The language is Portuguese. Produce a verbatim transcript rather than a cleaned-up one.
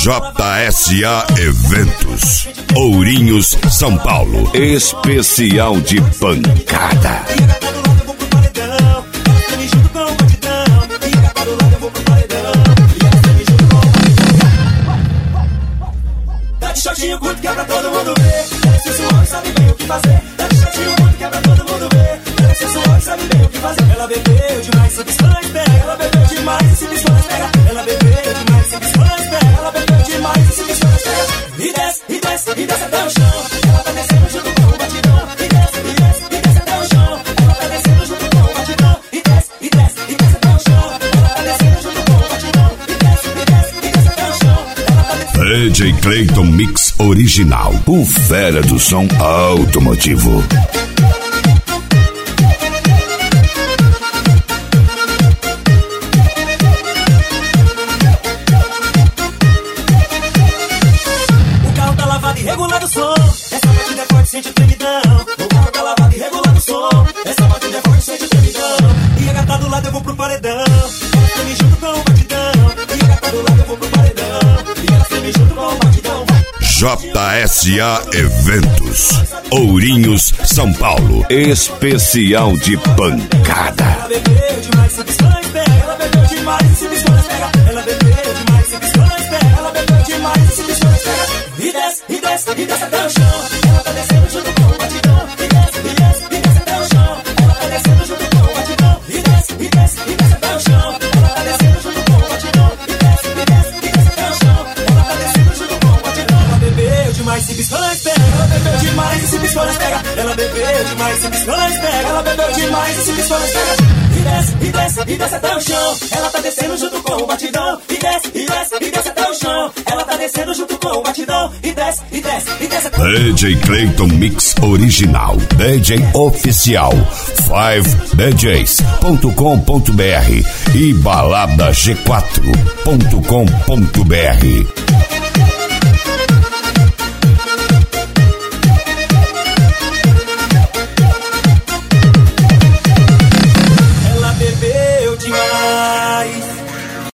J S A Eventos, Ourinhos, São Paulo. Especial de pancada. Tá de shortinho curto que é pra todo mundo ver. Ela é sensual e sabe bem o que fazer. Tá de shortinho curto que é pra todo mundo ver. Ela é sensual e sabe bem o que fazer. Ela bebeu demais, se piscões pega. Ela bebeu demais, se piscões pega. Ela bebeu demais, se piscões pega. Ela bebeu demais, se piscões pega. E desce, e desce, e desce até o chão. Ela tá descendo junto com o batidão. E desce, e desce, e desce até o chão. Ela tá descendo junto com o batidão. E desce, e desce, e desce até o chão. Ela tá descendo junto com o batidão. E desce, e desce, e desce até o chão. Ela tá descendo. D J Clayton Mix Original, o fera do som automotivo. O carro tá lavado e regulado o som. Essa batida é forte, sente o tremidão. O carro tá lavado e regulado o som. Essa batida é forte, sente o tremidão. E a gata do lado eu vou pro paredão. Ela treme junto com o batidão. E a gata do lado eu vou pro paredão. E ela treme junto com o batidão. J S A Eventos, Ourinhos, São Paulo. Especial de pancada. Ela bebeu demais, se piscões pega. Ela bebeu demais, se piscões pega. Ela bebeu demais, se piscões pega. Ela bebeu demais, se piscões pega. E desce, e desce, e desce até o chão. Ela tá descendo junto com o batidão. E desce, e desce, e desce até o chão. Ela tá descendo junto com o batidão. E desce, e desce, e desce até o chão. Ela tá descendo junto com o batidão. E desce, e desce, e desce até o chão. Ela tá descendo junto com o batidão. Ela bebeu demais, se piscões pega. Ela bebeu demais, se piscões pega. Ela bebeu demais, se piscões pega. Ela bebeu demais, se piscões pega. E desce, e desce, e desce até o chão. Ela tá descendo junto com o batidão. E desce, e desce, e desce até o chão. Ela tá descendo junto com o batidão. E desce, e desce, e desce até o chão. D J Clayton Mix Original, D J Oficial, cinco d js ponto com ponto b r e balada g quatro ponto com ponto b r.